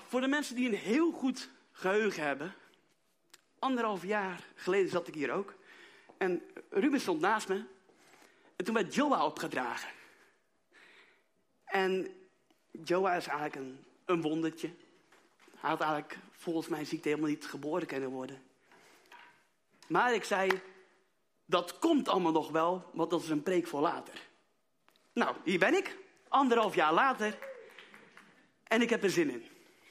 voor de mensen die een heel goed geheugen hebben. 1,5 jaar geleden zat ik hier ook. En Ruben stond naast me. En toen werd Joa opgedragen. En Joa is eigenlijk een wondertje. Hij had eigenlijk volgens mijn ziekte helemaal niet geboren kunnen worden. Maar ik zei, dat komt allemaal nog wel, want dat is een preek voor later. Nou, hier ben ik, 1,5 jaar later. En ik heb er zin in.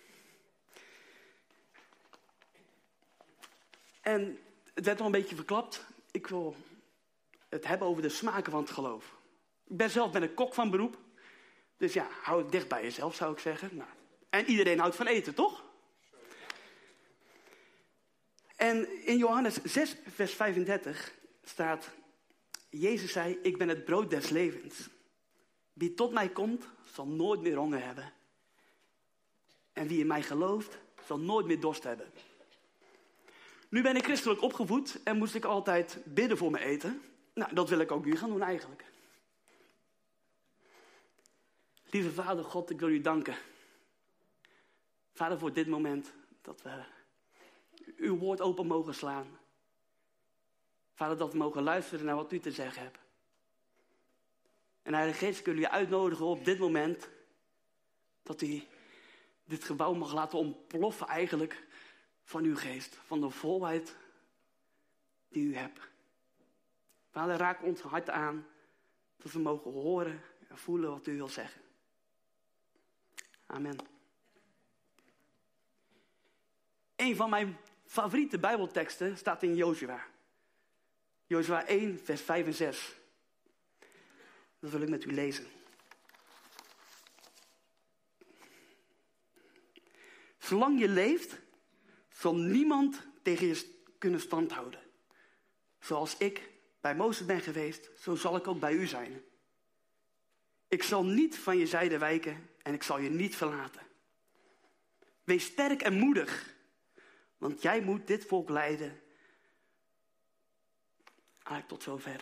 En het werd nog een beetje verklapt. Ik wil het hebben over de smaken van het geloof. Ik ben zelf een kok van beroep. Dus ja, hou het dicht bij jezelf, zou ik zeggen. Nou, en iedereen houdt van eten, toch? En in Johannes 6, vers 35 staat... Jezus zei, ik ben het brood des levens. Wie tot mij komt, zal nooit meer honger hebben. En wie in mij gelooft, zal nooit meer dorst hebben. Nu ben ik christelijk opgevoed en moest ik altijd bidden voor mijn eten. Nou, dat wil ik ook nu gaan doen eigenlijk. Lieve Vader God, ik wil u danken. Vader, voor dit moment dat we uw woord open mogen slaan. Vader, dat we mogen luisteren naar wat u te zeggen hebt. En Heilige Geest, ik wil u uitnodigen op dit moment dat u dit gebouw mag laten ontploffen eigenlijk van uw geest. Van de volheid die u hebt. Vader, raak ons hart aan dat we mogen horen en voelen wat u wil zeggen. Amen. Een van mijn favoriete Bijbelteksten staat in Jozua. Jozua 1, vers 5 en 6. Dat wil ik met u lezen. Zolang je leeft, zal niemand tegen je kunnen standhouden. Zoals ik bij Mozes ben geweest, zo zal ik ook bij u zijn. Ik zal niet van je zijde wijken en ik zal je niet verlaten. Wees sterk en moedig, want jij moet dit volk leiden. Eigenlijk tot zover.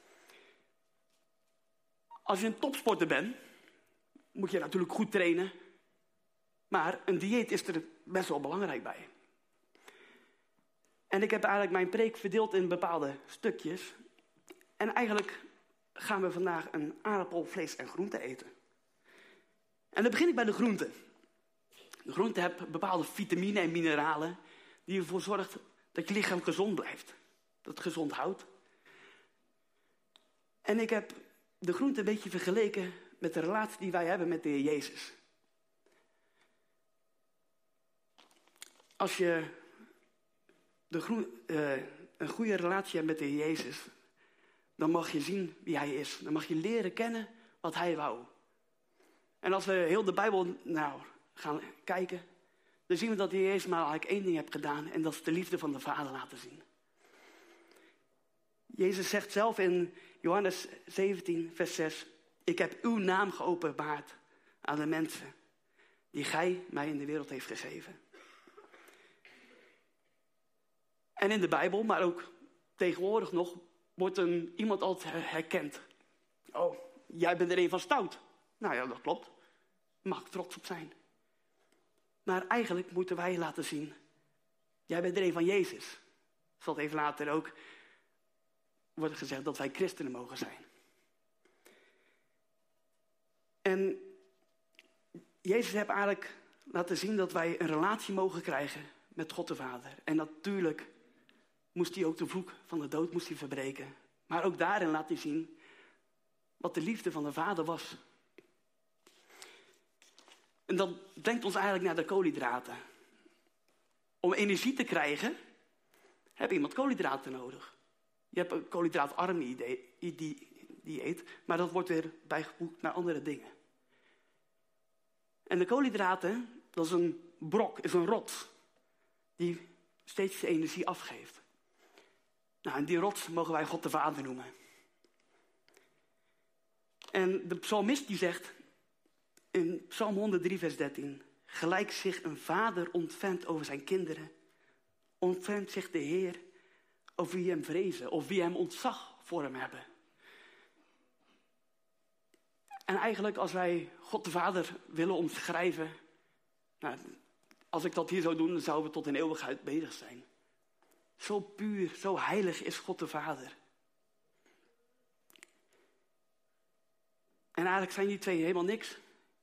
Als je een topsporter bent, moet je natuurlijk goed trainen. Maar een dieet is er best wel belangrijk bij. En ik heb eigenlijk mijn preek verdeeld in bepaalde stukjes. En eigenlijk gaan we vandaag een aardappel, vlees en groente eten. En dan begin ik bij de groente. De groente heeft bepaalde vitamine en mineralen die ervoor zorgen dat je lichaam gezond blijft. Dat het gezond houdt. En ik heb de groente een beetje vergeleken met de relatie die wij hebben met de Heer Jezus. Als je een goede relatie hebt met de Heer Jezus, dan mag je zien wie Hij is. Dan mag je leren kennen wat Hij wou. En als we heel de Bijbel gaan kijken, dan zien we dat de Heer Jezus maar eigenlijk 1 ding heeft gedaan. En dat is de liefde van de Vader laten zien. Jezus zegt zelf in Johannes 17, vers 6... Ik heb uw naam geopenbaard aan de mensen die gij mij in de wereld heeft gegeven. En in de Bijbel, maar ook tegenwoordig nog, wordt iemand altijd herkend. Oh, jij bent er een van stout. Nou ja, dat klopt. Mag ik trots op zijn. Maar eigenlijk moeten wij laten zien, jij bent er een van Jezus. Zal even later ook worden gezegd dat wij christenen mogen zijn. En Jezus heeft eigenlijk laten zien dat wij een relatie mogen krijgen met God de Vader. En natuurlijk moest hij ook de vloek van de dood verbreken. Maar ook daarin laat hij zien wat de liefde van de Vader was. En dat brengt ons eigenlijk naar de koolhydraten. Om energie te krijgen, heb je iemand koolhydraten nodig. Je hebt een koolhydraatarm dieet, maar dat wordt weer bijgevoegd naar andere dingen. En de koolhydraten, dat is een brok, is een rots, die steeds energie afgeeft. Nou, en die rots mogen wij God de Vader noemen. En de psalmist die zegt in Psalm 103 vers 13... Gelijk zich een vader ontfermt over zijn kinderen, ontfermt zich de Heer over wie hem vrezen of wie hem ontzag voor hem hebben. En eigenlijk als wij God de Vader willen omschrijven, Als ik dat hier zou doen, dan zouden we tot in eeuwigheid bezig zijn. Zo puur, zo heilig is God de Vader. En eigenlijk zijn die twee helemaal niks.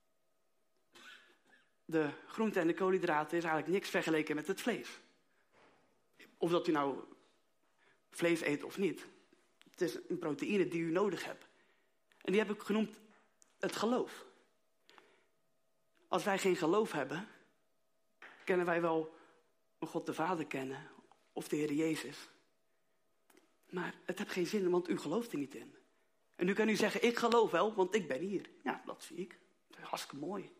De groente en de koolhydraten is eigenlijk niks vergeleken met het vlees. Of dat u nou vlees eet of niet. Het is een proteïne die u nodig hebt. En die heb ik genoemd het geloof. Als wij geen geloof hebben, kunnen wij wel een God de Vader kennen of de Heer Jezus. Maar het heeft geen zin, want u gelooft er niet in. En nu kan u zeggen, ik geloof wel, want ik ben hier. Ja, dat zie ik. Dat is hartstikke mooi.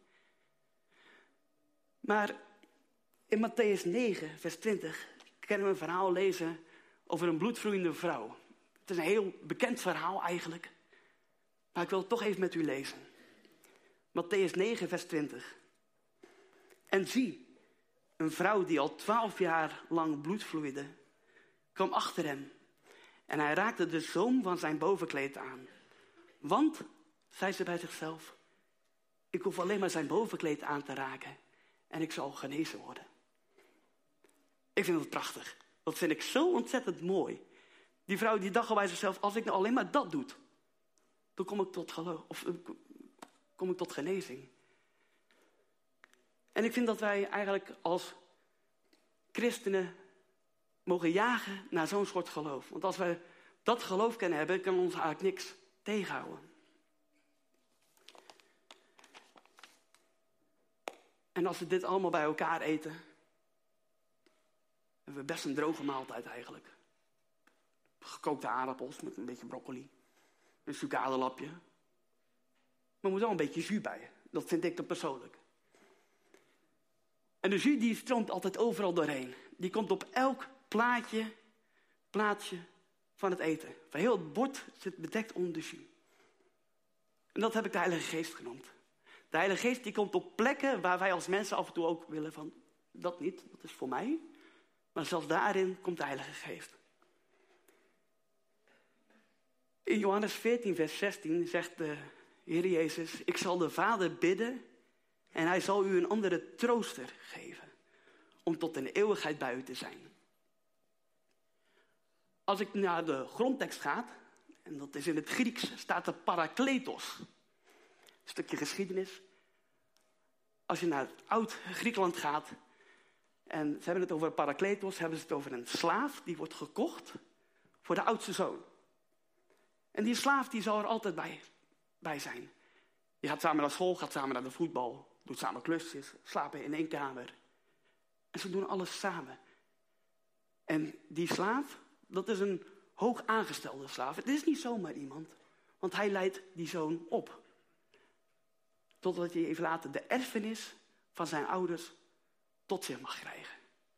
Maar in Mattheüs 9, vers 20, kunnen we een verhaal lezen over een bloedvloeiende vrouw. Het is een heel bekend verhaal eigenlijk. Maar ik wil het toch even met u lezen. Mattheüs 9, vers 20. En zie, een vrouw die al 12 jaar lang bloed vloeide, kwam achter hem. En hij raakte de zoom van zijn bovenkleed aan. Want, zei ze bij zichzelf, ik hoef alleen maar zijn bovenkleed aan te raken en ik zal genezen worden. Ik vind het prachtig. Dat vind ik zo ontzettend mooi. Die vrouw die dacht al bij zichzelf, als ik nou alleen maar dat doe, dan kom ik tot geloof, of kom ik tot genezing. En ik vind dat wij eigenlijk als christenen mogen jagen naar zo'n soort geloof. Want als wij dat geloof kunnen hebben, kan ons eigenlijk niks tegenhouden. En als we dit allemaal bij elkaar eten, hebben we best een droge maaltijd eigenlijk. Gekookte aardappels met een beetje broccoli. Een sucadelapje. Maar er moet wel een beetje jus bij. Dat vind ik dan persoonlijk. En de jus die stroomt altijd overal doorheen. Die komt op elk plaatsje van het eten. Van heel het bord zit bedekt onder de jus. En dat heb ik de Heilige Geest genoemd. De Heilige Geest die komt op plekken waar wij als mensen af en toe ook willen van, dat niet, dat is voor mij. Maar zelfs daarin komt de Heilige Geest. In Johannes 14, vers 16 zegt de Heer Jezus, ik zal de Vader bidden en hij zal u een andere trooster geven. Om tot in de eeuwigheid bij u te zijn. Als ik naar de grondtekst ga, en dat is in het Grieks, staat er parakletos. Een stukje geschiedenis. Als je naar het oud-Griekenland gaat, en ze hebben het over parakletos, hebben ze het over een slaaf die wordt gekocht voor de oudste zoon. En die slaaf die zal er altijd bij zijn. Die gaat samen naar school, gaat samen naar de voetbal, doet samen klusjes, slapen in één kamer. En ze doen alles samen. En die slaaf, dat is een hoog aangestelde slaaf. Het is niet zomaar iemand, want hij leidt die zoon op. Totdat hij even later de erfenis van zijn ouders tot zich mag krijgen.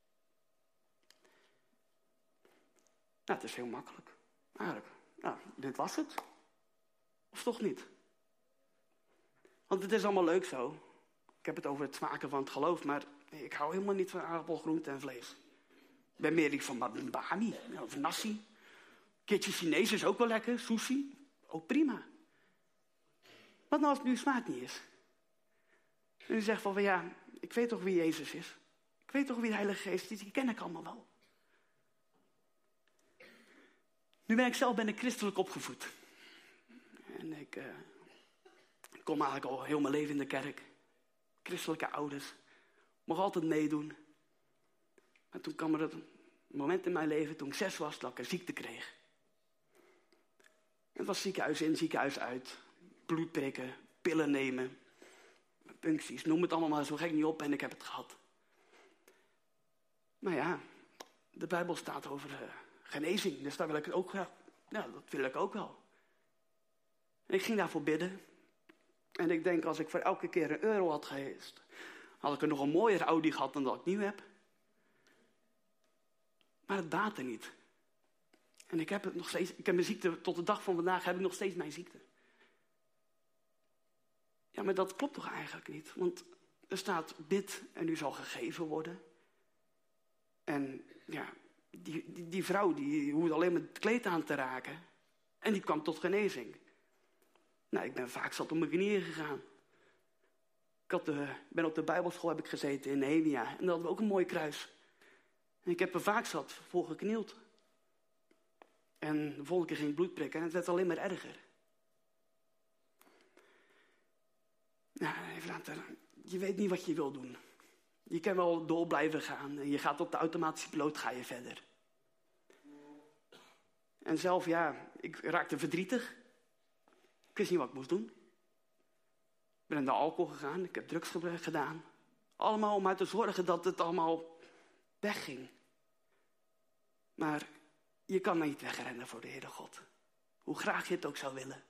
Nou, het is heel makkelijk. Eigenlijk, nou, dit was het. Of toch niet? Want het is allemaal leuk zo. Ik heb het over het smaken van het geloof, maar ik hou helemaal niet van aardappel, groente en vlees. Ik ben meer lief van bami of nasi. Een keertje Chinees is ook wel lekker, sushi, ook prima. Wat nou als het nu smaak niet is? En u zegt van ja, ik weet toch wie Jezus is. Ik weet toch wie de Heilige Geest is, die ken ik allemaal wel. Nu ben ik christelijk opgevoed. En ik kom eigenlijk al heel mijn leven in de kerk. Christelijke ouders. Mocht altijd meedoen. Maar toen kwam er een moment in mijn leven, toen ik 6 was, dat ik een ziekte kreeg. Het was ziekenhuis in, ziekenhuis uit. Bloed prikken, pillen nemen. Puncties, noem het allemaal maar zo gek niet op en ik heb het gehad. Maar ja, de Bijbel staat over genezing. Dus daar wil ik het ook graag. Ja, dat wil ik ook wel. En ik ging daarvoor bidden. En ik denk, als ik voor elke keer €1 had geheest, had ik er nog een mooiere Audi gehad dan dat ik nu heb. Maar het baatte niet. En ik heb het nog steeds, ik heb mijn ziekte, tot de dag van vandaag heb ik nog steeds mijn ziekte. Ja, maar dat klopt toch eigenlijk niet? Want er staat, bid en u zal gegeven worden. En ja, die vrouw, die hoefde alleen maar het kleed aan te raken. En die kwam tot genezing. Nou, ik ben vaak zat op mijn knieën gegaan. Ik ben op de bijbelschool heb ik gezeten in Nehemia. En daar hadden we ook een mooi kruis. En ik heb er vaak zat voor geknield. En de volgende keer ging ik bloed prikken en het werd alleen maar erger. Nou, even later. Je weet niet wat je wil doen. Je kan wel door blijven gaan. En je gaat op de automatische piloot, ga je verder. En zelf, ik raakte verdrietig. Ik wist niet wat ik moest doen. Ik ben naar de alcohol gegaan. Ik heb drugs gedaan. Allemaal om uit te zorgen dat het allemaal wegging. Maar je kan niet wegrennen voor de Heere God. Hoe graag je het ook zou willen.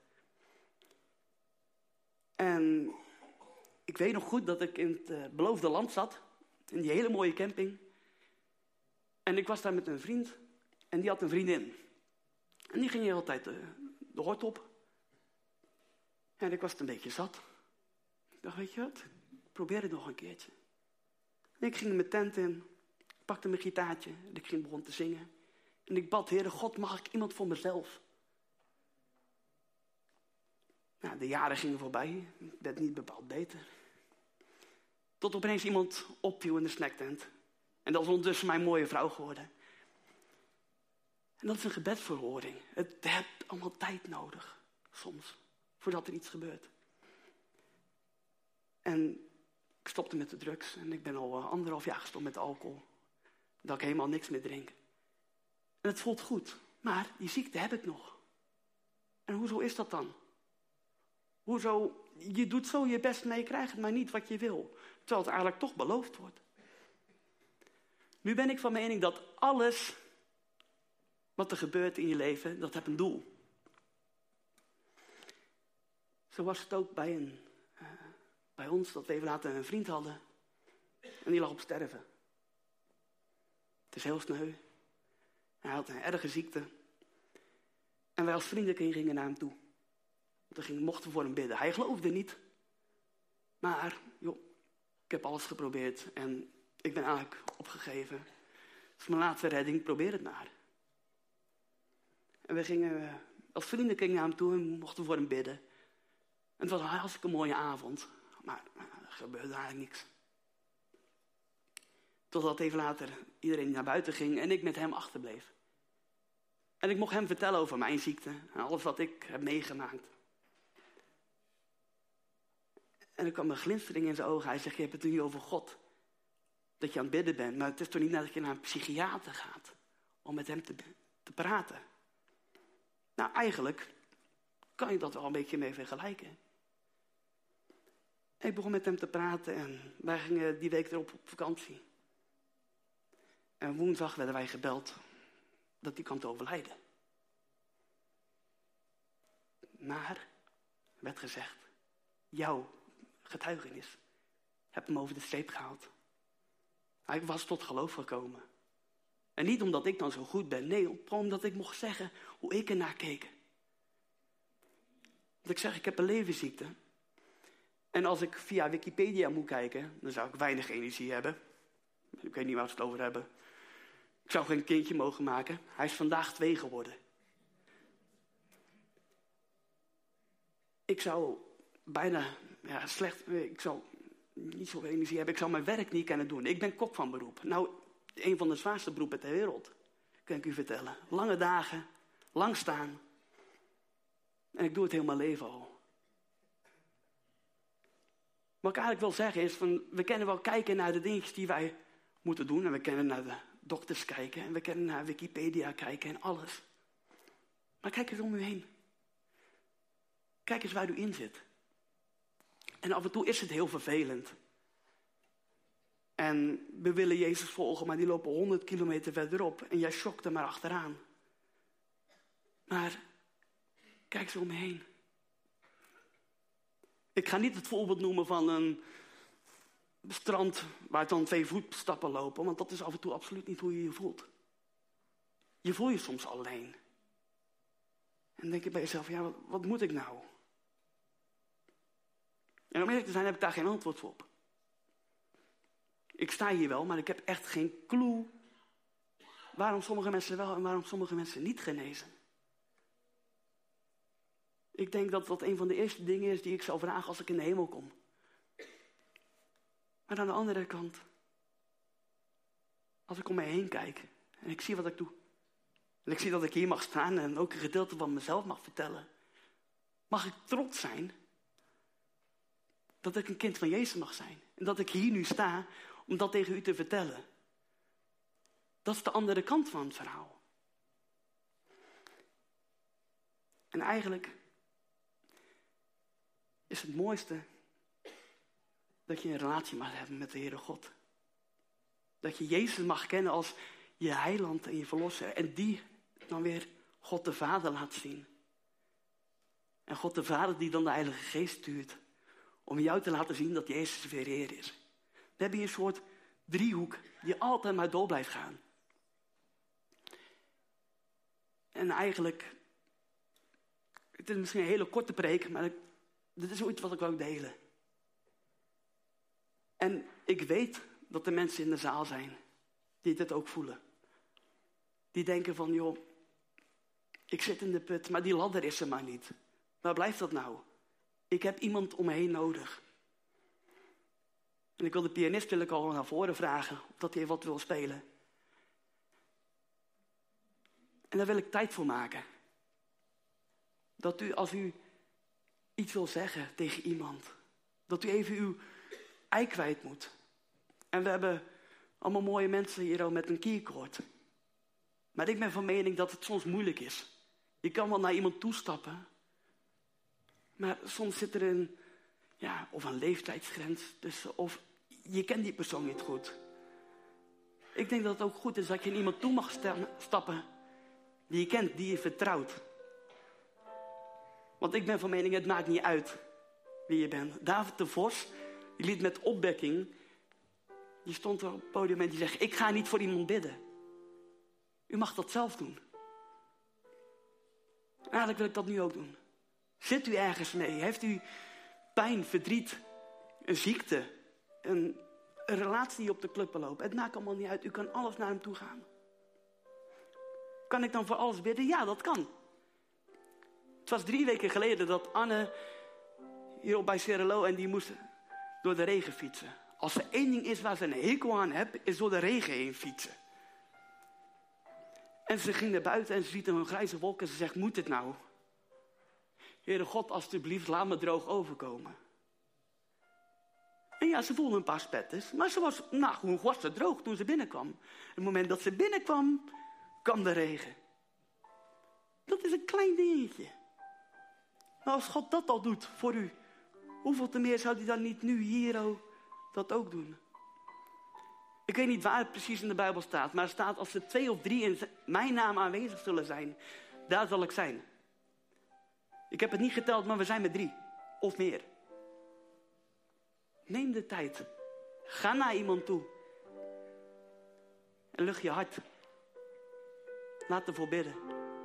En ik weet nog goed dat ik in het beloofde land zat. In die hele mooie camping. En ik was daar met een vriend. En die had een vriendin. En die ging hier altijd de hort op. En ik was het een beetje zat. Ik dacht, weet je wat? Probeer het nog een keertje. En ik ging in mijn tent in. Pakte mijn gitaartje. En ik begon te zingen. En ik bad, Heere God, mag ik iemand voor mezelf? Nou, de jaren gingen voorbij. Het werd niet bepaald beter. Tot opeens iemand opviel in de snacktent. En dat is ondertussen mijn mooie vrouw geworden. En dat is een gebedsverhoring. Het hebt allemaal tijd nodig. Soms. Voordat er iets gebeurt. En ik stopte met de drugs. En ik ben al 1,5 jaar gestopt met alcohol. Dat ik helemaal niks meer drink. En het voelt goed. Maar die ziekte heb ik nog. En hoezo is dat dan? Hoezo? Je doet zo je best, maar je krijgt het maar niet wat je wil. Terwijl het eigenlijk toch beloofd wordt. Nu ben ik van mening dat alles wat er gebeurt in je leven, dat heeft een doel. Zo was het ook bij ons, dat we even later een vriend hadden. En die lag op sterven. Het is heel sneu. Hij had een erge ziekte. En wij als vrienden gingen naar hem toe. We mochten voor hem bidden. Hij geloofde niet. Maar, ik heb alles geprobeerd. En ik ben eigenlijk opgegeven. Het is mijn laatste redding, probeer het maar. En we gingen, als vrienden gingen naar hem toe en mochten voor hem bidden. En het was een hartstikke mooie avond. Maar er gebeurde eigenlijk niks. Totdat even later iedereen naar buiten ging en ik met hem achterbleef. En ik mocht hem vertellen over mijn ziekte en alles wat ik heb meegemaakt. En er kwam een glinstering in zijn ogen. Hij zegt, je hebt het nu over God. Dat je aan het bidden bent. Maar het is toch niet dat je naar een psychiater gaat. Om met hem te praten. Nou, eigenlijk kan je dat wel een beetje mee vergelijken. Ik begon met hem te praten en wij gingen die week erop op vakantie. En woensdag werden wij gebeld dat hij kwam te overlijden. Maar, werd gezegd, jouw getuigenis heb hem over de streep gehaald. Hij was tot geloof gekomen. En niet omdat ik dan zo goed ben, nee, gewoon omdat ik mocht zeggen hoe ik ernaar keek. Want ik zeg, ik heb een levensziekte. En als ik via Wikipedia moet kijken, dan zou ik weinig energie hebben. Ik weet niet waar ze het over hebben. Ik zou geen kindje mogen maken. Hij is vandaag 2 geworden. Ik zou bijna slecht. Ik zou niet zoveel energie hebben. Ik zou mijn werk niet kunnen doen. Ik ben kok van beroep. Nou, een van de zwaarste beroepen ter wereld. Kan ik u vertellen. Lange dagen. Lang staan. En ik doe het heel mijn leven al. Wat ik eigenlijk wil zeggen is, we kunnen wel kijken naar de dingetjes die wij moeten doen. En we kunnen naar de dokters kijken. En we kunnen naar Wikipedia kijken en alles. Maar kijk eens om u heen. Kijk eens waar u in zit. En af en toe is het heel vervelend. En we willen Jezus volgen, maar die lopen 100 kilometer verderop. En jij schokt er maar achteraan. Maar kijk eens om me heen. Ik ga niet het voorbeeld noemen van een strand waar dan 2 voetstappen lopen. Want dat is af en toe absoluut niet hoe je je voelt. Je voelt je soms alleen. En dan denk je bij jezelf, wat moet ik nou? En om eerlijk te zijn heb ik daar geen antwoord voor op. Ik sta hier wel, maar ik heb echt geen clue waarom sommige mensen wel en waarom sommige mensen niet genezen. Ik denk dat dat een van de eerste dingen is die ik zou vragen als ik in de hemel kom. Maar aan de andere kant, als ik om mij heen kijk en ik zie wat ik doe. En ik zie dat ik hier mag staan en ook een gedeelte van mezelf mag vertellen. Mag ik trots zijn dat ik een kind van Jezus mag zijn. En dat ik hier nu sta om dat tegen u te vertellen. Dat is de andere kant van het verhaal. En eigenlijk is het mooiste dat je een relatie mag hebben met de Heere God. Dat je Jezus mag kennen als je heiland en je verlosser. En die dan weer God de Vader laat zien. En God de Vader die dan de Heilige Geest stuurt. Om jou te laten zien dat Jezus weer Heer is. Dan heb je een soort driehoek die altijd maar door blijft gaan. En eigenlijk, het is misschien een hele korte preek, maar dit is zoiets wat ik wil delen. En ik weet dat er mensen in de zaal zijn die dit ook voelen. Die denken van, joh, ik zit in de put, maar die ladder is er maar niet. Waar blijft dat nou? Ik heb iemand om me heen nodig. En ik wil de pianist al naar voren vragen, of hij wat wil spelen. En daar wil ik tijd voor maken. Dat u, als u iets wil zeggen tegen iemand, dat u even uw ei kwijt moet. En we hebben allemaal mooie mensen hier al met een keycord. Maar ik ben van mening dat het soms moeilijk is. Je kan wel naar iemand toestappen. Maar soms zit er of een leeftijdsgrens tussen. Of je kent die persoon niet goed. Ik denk dat het ook goed is dat je in iemand toe mag stappen. Die je kent, die je vertrouwt. Want ik ben van mening, het maakt niet uit wie je bent. David de Vos, die liet met opwekking. Die stond er op het podium en die zegt, ik ga niet voor iemand bidden. U mag dat zelf doen. En eigenlijk wil ik dat nu ook doen. Zit u ergens mee? Heeft u pijn, verdriet, een ziekte, een relatie die op de kluppen loopt? Het maakt allemaal niet uit. U kan alles naar hem toe gaan. Kan ik dan voor alles bidden? Ja, dat kan. Het was 3 weken geleden dat Anne hier bij Cerelo en die moest door de regen fietsen. Als er 1 ding is waar ze een hekel aan heeft, is door de regen heen fietsen. En ze ging naar buiten en ze ziet een grijze wolk en ze zegt, moet dit nou? Heere God, alstublieft, laat me droog overkomen. En ja, ze voelde een paar spetters, maar ze was, hoe was ze droog toen ze binnenkwam? Op het moment dat ze binnenkwam, kwam de regen. Dat is een klein dingetje. Maar als God dat al doet voor u, hoeveel te meer zou hij dan niet nu hier dat ook doen? Ik weet niet waar het precies in de Bijbel staat, maar er staat als er 2 of 3 in mijn naam aanwezig zullen zijn, daar zal ik zijn. Ik heb het niet geteld, maar we zijn met 3 of meer. Neem de tijd. Ga naar iemand toe. En lucht je hart. Laat ervoor bidden.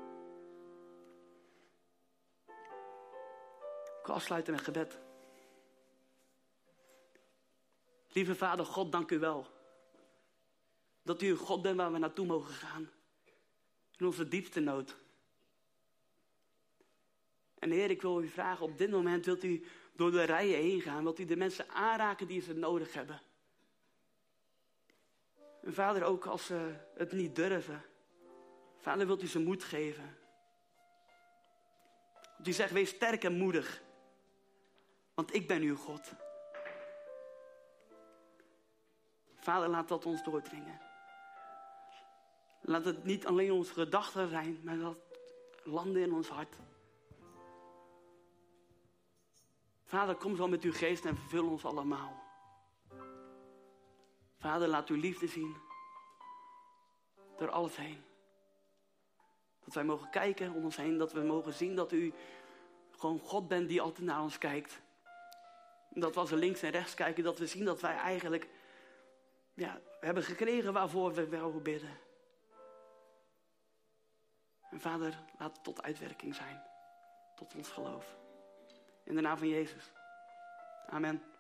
Ik wil afsluiten met gebed. Lieve Vader God, dank u wel. Dat u een God bent waar we naartoe mogen gaan. In onze diepste nood. En Heer, ik wil u vragen, op dit moment wilt u door de rijen heen gaan. Wilt u de mensen aanraken die ze nodig hebben. En Vader, ook als ze het niet durven. Vader, wilt u ze moed geven. Want u zegt, wees sterk en moedig. Want ik ben uw God. Vader, laat dat ons doordringen. Laat het niet alleen onze gedachten zijn, maar dat landen in ons hart. Vader, kom zo met uw geest en vervul ons allemaal. Vader, laat uw liefde zien. Door alles heen. Dat wij mogen kijken om ons heen. Dat we mogen zien dat u gewoon God bent die altijd naar ons kijkt. En dat we als we links en rechts kijken, dat we zien dat wij eigenlijk hebben gekregen waarvoor we wel bidden. En Vader, laat het tot uitwerking zijn. Tot ons geloof. In de naam van Jezus. Amen.